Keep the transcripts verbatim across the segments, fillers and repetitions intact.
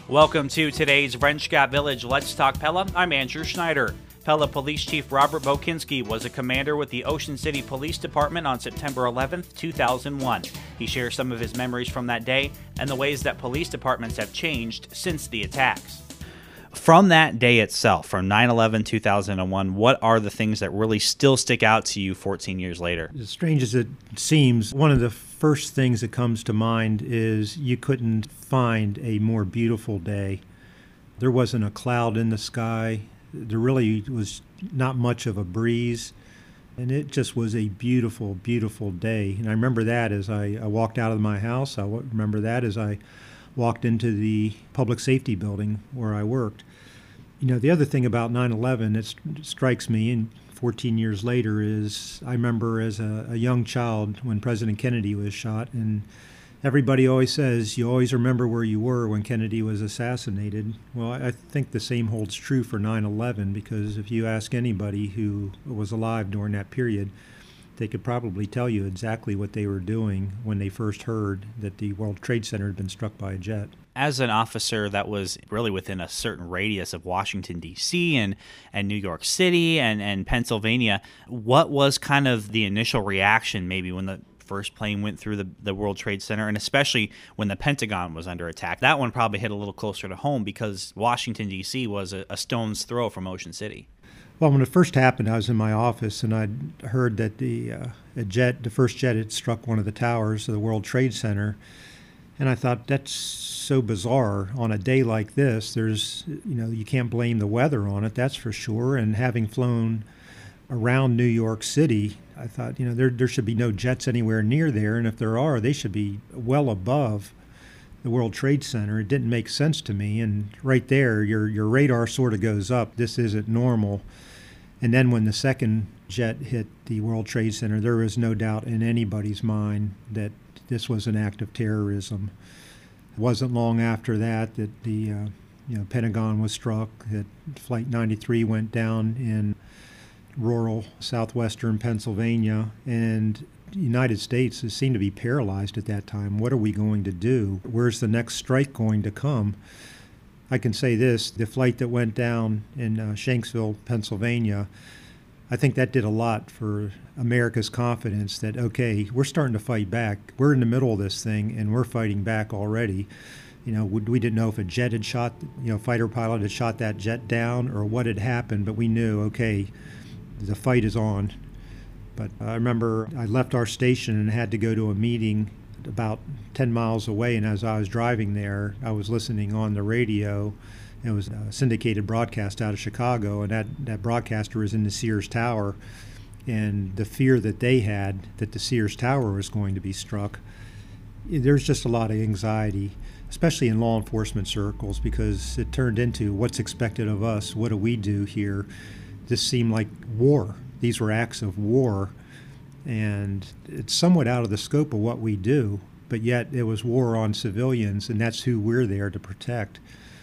Welcome to today's Vrenschka Village Let's Talk Pella. I'm Andrew Schneider. Pella Police Chief Robert Bokinski was a commander with the Ocean City Police Department on September eleventh, two thousand one. He shares some of his memories from that day and the ways that police departments have changed since the attacks. From that day itself, from nine eleven two thousand one, what are the things that really still stick out to you fourteen years later? As strange as it seems, one of the first things that comes to mind is you couldn't find a more beautiful day. There wasn't a cloud in the sky. There really was not much of a breeze. And it just was a beautiful, beautiful day. And I remember that as I, I walked out of my house. I remember that as I walked into the public safety building where I worked. You know, the other thing about nine eleven that st- strikes me, and fourteen years later, is I remember as a, a young child when President Kennedy was shot, and everybody always says you always remember where you were when Kennedy was assassinated. Well, I think the same holds true for nine eleven, because if you ask anybody who was alive during that period, they could probably tell you exactly what they were doing when they first heard that the World Trade Center had been struck by a jet. As an officer that was really within a certain radius of Washington, D C and, and New York City and, and Pennsylvania, what was kind of the initial reaction maybe when the first plane went through the, the World Trade Center, and especially when the Pentagon was under attack? That one probably hit a little closer to home because Washington, D C was a, a stone's throw from Ocean City. Well, when it first happened, I was in my office, and I'd heard that the uh, a jet, the first jet had struck one of the towers of the World Trade Center, and I thought, that's so bizarre. On a day like this, there's, you know, you can't blame the weather on it, that's for sure. And having flown around New York City, I thought, you know, there there should be no jets anywhere near there, and if there are, they should be well above the World Trade Center. It didn't make sense to me, and right there, your your radar sort of goes up. This isn't normal. And then when the second jet hit the World Trade Center, there was no doubt in anybody's mind that this was an act of terrorism. It wasn't long after that that the uh, you know Pentagon was struck, that Flight ninety-three went down in rural southwestern Pennsylvania, and the United States seemed to be paralyzed at that time. What are we going to do? Where's the next strike going to come? I can say this, the flight that went down in uh, Shanksville, Pennsylvania, I think that did a lot for America's confidence that, okay, we're starting to fight back. We're in the middle of this thing, and we're fighting back already. You know, we didn't know if a jet had shot, you know, fighter pilot had shot that jet down or what had happened, but we knew, okay, the fight is on. But I remember I left our station and had to go to a meeting about ten miles away, and as I was driving there, I was listening on the radio. It was a syndicated broadcast out of Chicago, and that, that broadcaster was in the Sears Tower, and the fear that they had that the Sears Tower was going to be struck, there's just a lot of anxiety, especially in law enforcement circles, because it turned into what's expected of us, what do we do here? This seemed like war. These were acts of war, and it's somewhat out of the scope of what we do, but yet it was war on civilians, and that's who we're there to protect.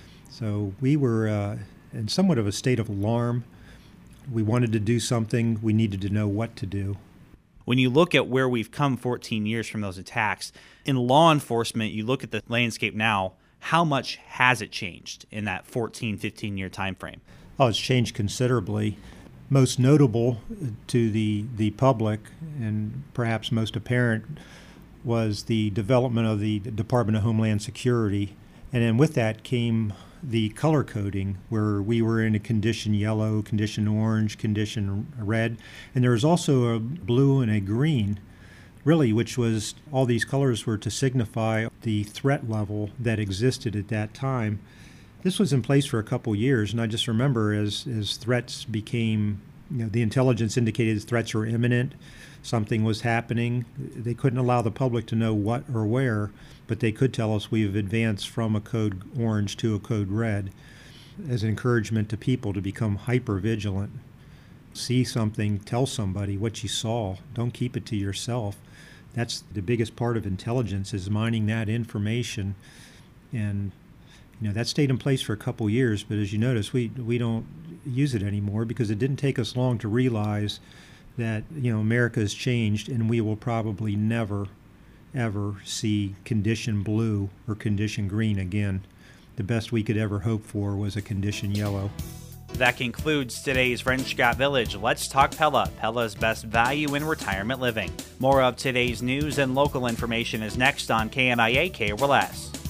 So we were uh, in somewhat of a state of alarm. We wanted to do something. We needed to know what to do. When you look at where we've come fourteen years from those attacks, in law enforcement, you look at the landscape now, how much has it changed in that fourteen, fifteen-year time frame? Oh, it's changed considerably. Most notable to the, the public, and perhaps most apparent, was the development of the Department of Homeland Security. And then with that came the color coding, where we were in a condition yellow, condition orange, condition red. And there was also a blue and a green, really, which was, all these colors were to signify the threat level that existed at that time. This was in place for a couple years, and I just remember as, as threats became, you know, the intelligence indicated threats were imminent, something was happening. They couldn't allow the public to know what or where, but they could tell us we've advanced from a code orange to a code red as an encouragement to people to become hyper vigilant. See something, tell somebody what you saw. Don't keep it to yourself. That's the biggest part of intelligence, is mining that information. And you know, that stayed in place for a couple years, but as you notice, we we don't use it anymore because it didn't take us long to realize that, you know, America has changed, and we will probably never, ever see condition blue or condition green again. the best we could ever hope for was a condition yellow. That concludes today's Renschap Village Let's Talk Pella, Pella's best value in retirement living. More of today's news and local information is next on K N I A K R L S.